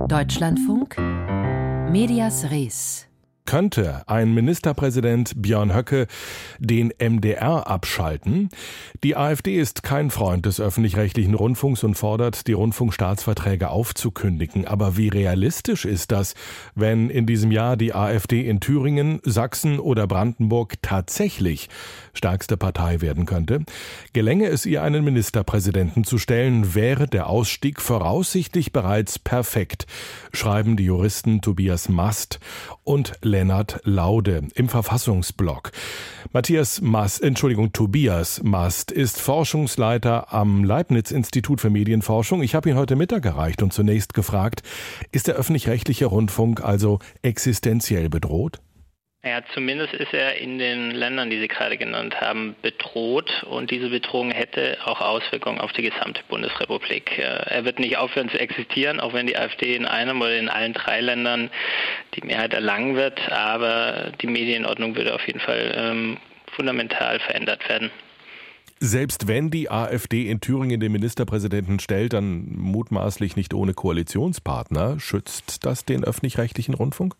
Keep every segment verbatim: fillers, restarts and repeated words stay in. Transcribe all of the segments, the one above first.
Deutschlandfunk, Medias Res. Könnte ein Ministerpräsident Björn Höcke den M D R abschalten? Die AfD ist kein Freund des öffentlich-rechtlichen Rundfunks und fordert, die Rundfunkstaatsverträge aufzukündigen. Aber wie realistisch ist das, wenn in diesem Jahr die AfD in Thüringen, Sachsen oder Brandenburg tatsächlich stärkste Partei werden könnte? Gelänge es ihr, einen Ministerpräsidenten zu stellen, wäre der Ausstieg voraussichtlich bereits perfekt, schreiben die Juristen Tobias Mast und Lennart Laude im Verfassungsblog. Matthias Mast, Entschuldigung, Tobias Mast ist Forschungsleiter am Leibniz-Institut für Medienforschung. Ich habe ihn heute Mittag erreicht und zunächst gefragt, ist der öffentlich-rechtliche Rundfunk also existenziell bedroht? Ja, zumindest ist er in den Ländern, die Sie gerade genannt haben, bedroht, und diese Bedrohung hätte auch Auswirkungen auf die gesamte Bundesrepublik. Er wird nicht aufhören zu existieren, auch wenn die AfD in einem oder in allen drei Ländern die Mehrheit erlangen wird, aber die Medienordnung würde auf jeden Fall ähm, fundamental verändert werden. Selbst wenn die AfD in Thüringen den Ministerpräsidenten stellt, dann mutmaßlich nicht ohne Koalitionspartner, schützt das den öffentlich-rechtlichen Rundfunk?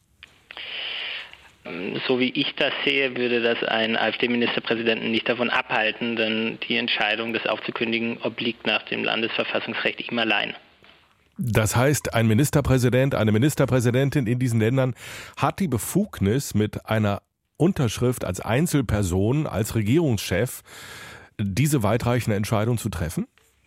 So wie ich das sehe, würde das einen AfD-Ministerpräsidenten nicht davon abhalten, denn die Entscheidung, das aufzukündigen, obliegt nach dem Landesverfassungsrecht ihm allein. Das heißt, ein Ministerpräsident, eine Ministerpräsidentin in diesen Ländern hat die Befugnis, mit einer Unterschrift als Einzelperson, als Regierungschef, diese weitreichende Entscheidung zu treffen?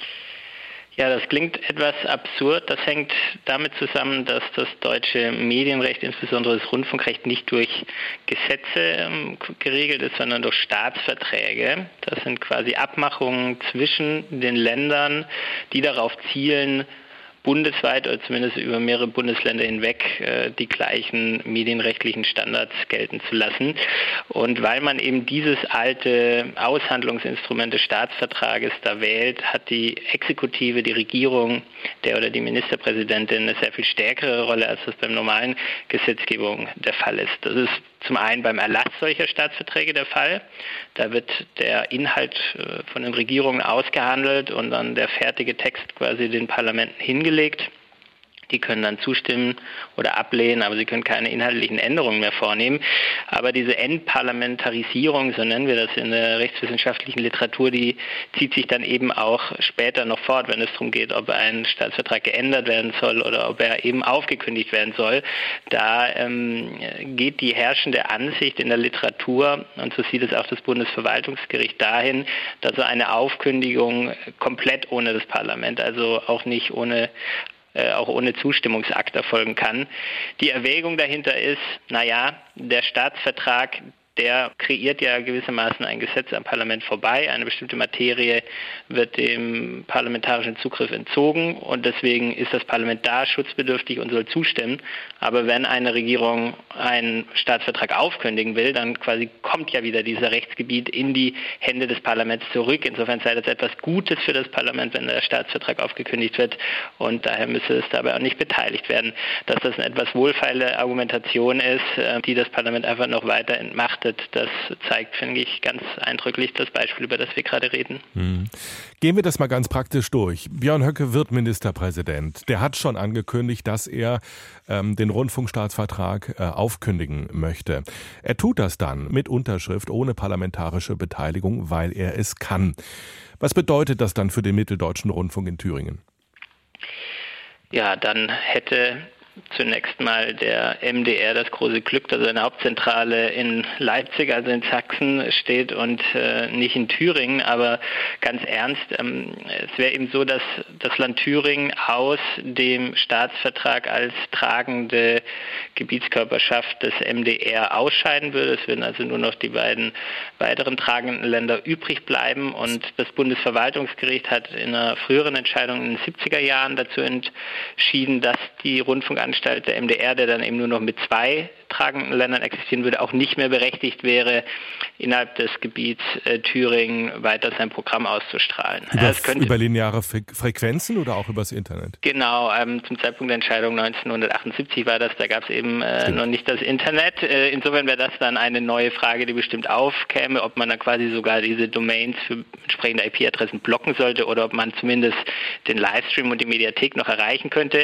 Ja, das klingt etwas absurd. Das hängt damit zusammen, dass das deutsche Medienrecht, insbesondere das Rundfunkrecht, nicht durch Gesetze ähm, geregelt ist, sondern durch Staatsverträge. Das sind quasi Abmachungen zwischen den Ländern, die darauf zielen, bundesweit oder zumindest über mehrere Bundesländer hinweg äh, die gleichen medienrechtlichen Standards gelten zu lassen. Und weil man eben dieses alte Aushandlungsinstrument des Staatsvertrages da wählt, hat die Exekutive, die Regierung, der oder die Ministerpräsidentin eine sehr viel stärkere Rolle, als das beim normalen Gesetzgebung der Fall ist. Das ist zum einen beim Erlass solcher Staatsverträge der Fall. Da wird der Inhalt äh, von den Regierungen ausgehandelt und dann der fertige Text quasi den Parlamenten hingelegt. Die können dann zustimmen oder ablehnen, aber sie können keine inhaltlichen Änderungen mehr vornehmen. Aber diese Entparlamentarisierung, so nennen wir das in der rechtswissenschaftlichen Literatur, die zieht sich dann eben auch später noch fort, wenn es darum geht, ob ein Staatsvertrag geändert werden soll oder ob er eben aufgekündigt werden soll. Da ähm, geht die herrschende Ansicht in der Literatur, und so sieht es auch das Bundesverwaltungsgericht, dahin, dass so eine Aufkündigung komplett ohne das Parlament, also auch nicht ohne Äh, auch ohne Zustimmungsakt erfolgen kann. Die Erwägung dahinter ist, naja, der Staatsvertrag, der kreiert ja gewissermaßen ein Gesetz am Parlament vorbei. Eine bestimmte Materie wird dem parlamentarischen Zugriff entzogen, und deswegen ist das Parlament da schutzbedürftig und soll zustimmen. Aber wenn eine Regierung einen Staatsvertrag aufkündigen will, dann quasi kommt ja wieder dieser Rechtsgebiet in die Hände des Parlaments zurück. Insofern sei das etwas Gutes für das Parlament, wenn der Staatsvertrag aufgekündigt wird, und daher müsse es dabei auch nicht beteiligt werden. Dass das eine etwas wohlfeile Argumentation ist, die das Parlament einfach noch weiter entmachtet, das zeigt, finde ich, ganz eindrücklich das Beispiel, über das wir gerade reden. Hm. Gehen wir das mal ganz praktisch durch. Björn Höcke wird Ministerpräsident. Der hat schon angekündigt, dass er ähm, den Rundfunkstaatsvertrag äh, aufkündigen möchte. Er tut das dann mit Unterschrift, ohne parlamentarische Beteiligung, weil er es kann. Was bedeutet das dann für den Mitteldeutschen Rundfunk in Thüringen? Ja, dann hätte zunächst mal der M D R das große Glück, dass seine Hauptzentrale in Leipzig, also in Sachsen, steht und äh, nicht in Thüringen. Aber ganz ernst, ähm, es wäre eben so, dass das Land Thüringen aus dem Staatsvertrag als tragende Gebietskörperschaft des M D R ausscheiden würde. Es würden also nur noch die beiden weiteren tragenden Länder übrig bleiben. Und das Bundesverwaltungsgericht hat in einer früheren Entscheidung in den siebziger Jahren dazu entschieden, dass die Rundfunkanstalt der M D R, der dann eben nur noch mit zwei staatstragenden Ländern existieren würde, auch nicht mehr berechtigt wäre, innerhalb des Gebiets äh, Thüringen weiter sein Programm auszustrahlen. Über, ja, es könnte, über lineare Fre- Frequenzen oder auch übers Internet? Genau, ähm, zum Zeitpunkt der Entscheidung neunzehnhundertachtundsiebzig war das, da gab es eben äh, noch nicht das Internet. Äh, insofern wäre das dann eine neue Frage, die bestimmt aufkäme, ob man dann quasi sogar diese Domains für entsprechende I P-Adressen blocken sollte oder ob man zumindest den Livestream und die Mediathek noch erreichen könnte.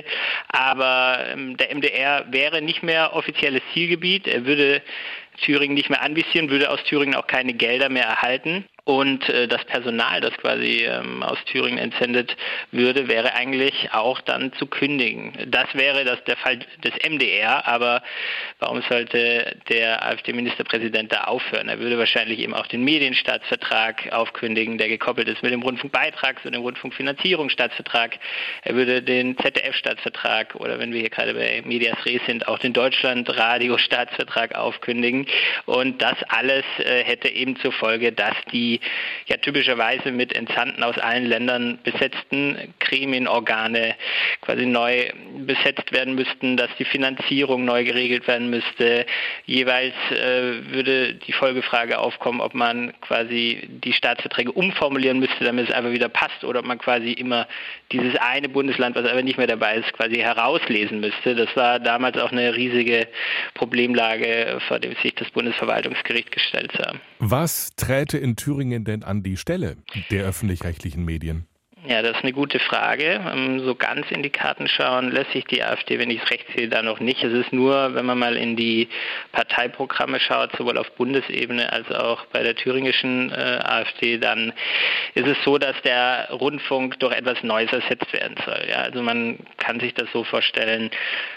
Aber ähm, der M D R wäre nicht mehr offizielles Zielgebiet. Er würde Thüringen nicht mehr anvisieren, würde aus Thüringen auch keine Gelder mehr erhalten. Und äh, das Personal, das quasi ähm, aus Thüringen entsendet würde, wäre eigentlich auch dann zu kündigen. Das wäre das der Fall des M D R, aber warum sollte der AfD-Ministerpräsident da aufhören? Er würde wahrscheinlich eben auch den Medienstaatsvertrag aufkündigen, der gekoppelt ist mit dem Rundfunkbeitrags- und dem Rundfunkfinanzierungsstaatsvertrag. Er würde den Z D F-Staatsvertrag oder wenn wir hier gerade bei Medias Res sind, auch den Deutschlandradio-Staatsvertrag aufkündigen. Und das alles äh, hätte eben zur Folge, dass die ja typischerweise mit Entsandten aus allen Ländern besetzten Gremienorgane quasi neu besetzt werden müssten, dass die Finanzierung neu geregelt werden müsste. Jeweils äh, würde die Folgefrage aufkommen, ob man quasi die Staatsverträge umformulieren müsste, damit es einfach wieder passt, oder ob man quasi immer dieses eine Bundesland, was aber nicht mehr dabei ist, quasi herauslesen müsste. Das war damals auch eine riesige Problemlage, vor dem sich das Bundesverwaltungsgericht gestellt sah. Was träte in Thüringen denn an die Stelle der öffentlich-rechtlichen Medien? Ja, das ist eine gute Frage. So ganz in die Karten schauen lässt sich die AfD, wenn ich es recht sehe, da noch nicht. Es ist nur, wenn man mal in die Parteiprogramme schaut, sowohl auf Bundesebene als auch bei der thüringischen äh, AfD, dann ist es so, dass der Rundfunk durch etwas Neues ersetzt werden soll. Ja, also man kann sich das so vorstellen,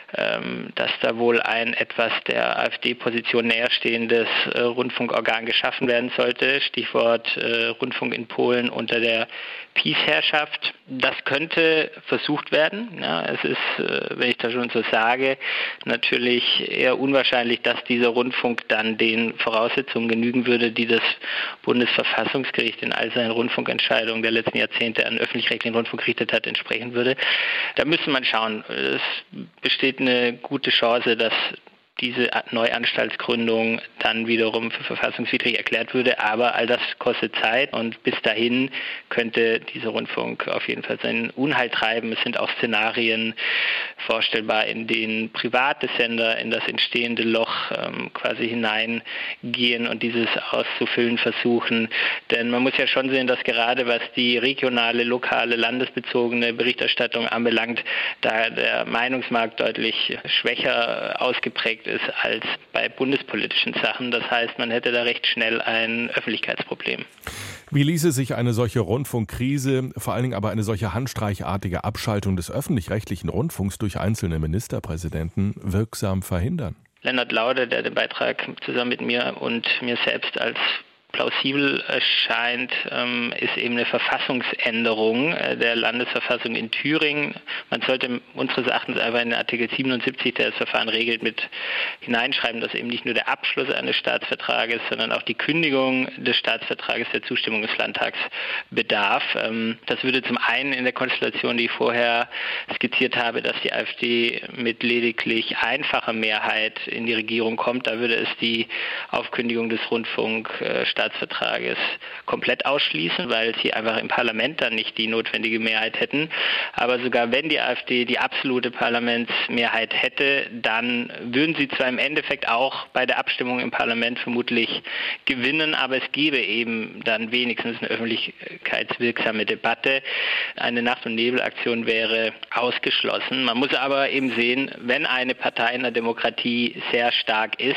ähm, dass da wohl ein etwas der AfD-Position näherstehendes äh, Rundfunkorgan geschaffen werden sollte. Stichwort äh, Rundfunk in Polen unter der PiS-Herrschaft. Das könnte versucht werden. Ja, es ist, äh, wenn ich das schon so sage, natürlich eher unwahrscheinlich, dass dieser Rundfunk dann den Voraussetzungen genügen würde, die das Bundesverfassungsgericht in all seinen Rundfunkentscheidungen der letzten Jahrzehnte an öffentlich-rechtlichen Rundfunk gerichtet hat, entsprechen würde. Da müsste man schauen. Es besteht eine gute Chance, dass diese Neuanstaltsgründung dann wiederum für verfassungswidrig erklärt würde. Aber all das kostet Zeit und bis dahin könnte dieser Rundfunk auf jeden Fall seinen Unheil treiben. Es sind auch Szenarien vorstellbar, in denen private Sender in das entstehende Loch ähm, quasi hineingehen und dieses auszufüllen versuchen. Denn man muss ja schon sehen, dass gerade was die regionale, lokale, landesbezogene Berichterstattung anbelangt, da der Meinungsmarkt deutlich schwächer ausgeprägt ist als bei bundespolitischen Sachen. Das heißt, man hätte da recht schnell ein Öffentlichkeitsproblem. Wie ließe sich eine solche Rundfunkkrise, vor allen Dingen aber eine solche handstreichartige Abschaltung des öffentlich-rechtlichen Rundfunks durch einzelne Ministerpräsidenten wirksam verhindern? Lennart Laude, der den Beitrag zusammen mit mir und mir selbst als plausibel erscheint, ähm, ist eben eine Verfassungsänderung äh, der Landesverfassung in Thüringen. Man sollte unseres Erachtens einfach in Artikel siebenundsiebzig, der das Verfahren regelt, mit hineinschreiben, dass eben nicht nur der Abschluss eines Staatsvertrages, sondern auch die Kündigung des Staatsvertrages der Zustimmung des Landtags bedarf. Ähm, das würde zum einen in der Konstellation, die ich vorher skizziert habe, dass die AfD mit lediglich einfacher Mehrheit in die Regierung kommt, da würde es die Aufkündigung des Rundfunk äh, Staatsvertrages komplett ausschließen, weil sie einfach im Parlament dann nicht die notwendige Mehrheit hätten. Aber sogar wenn die AfD die absolute Parlamentsmehrheit hätte, dann würden sie zwar im Endeffekt auch bei der Abstimmung im Parlament vermutlich gewinnen, aber es gäbe eben dann wenigstens eine öffentlichkeitswirksame Debatte. Eine Nacht- und Nebelaktion wäre ausgeschlossen. Man muss aber eben sehen, wenn eine Partei in der Demokratie sehr stark ist,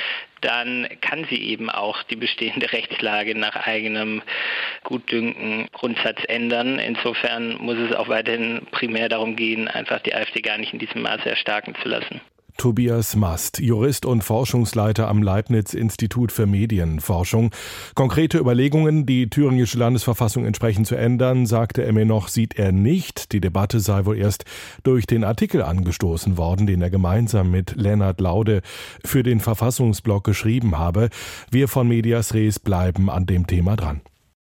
dann kann sie eben auch die bestehende Rechtslage nach eigenem Gutdünken Grundsatz ändern. Insofern muss es auch weiterhin primär darum gehen, einfach die AfD gar nicht in diesem Maße erstarken zu lassen. Tobias Mast, Jurist und Forschungsleiter am Leibniz-Institut für Medienforschung. Konkrete Überlegungen, die thüringische Landesverfassung entsprechend zu ändern, sagte er mir noch, sieht er nicht. Die Debatte sei wohl erst durch den Artikel angestoßen worden, den er gemeinsam mit Lennart Laude für den Verfassungsblog geschrieben habe. Wir von Medias Res bleiben an dem Thema dran.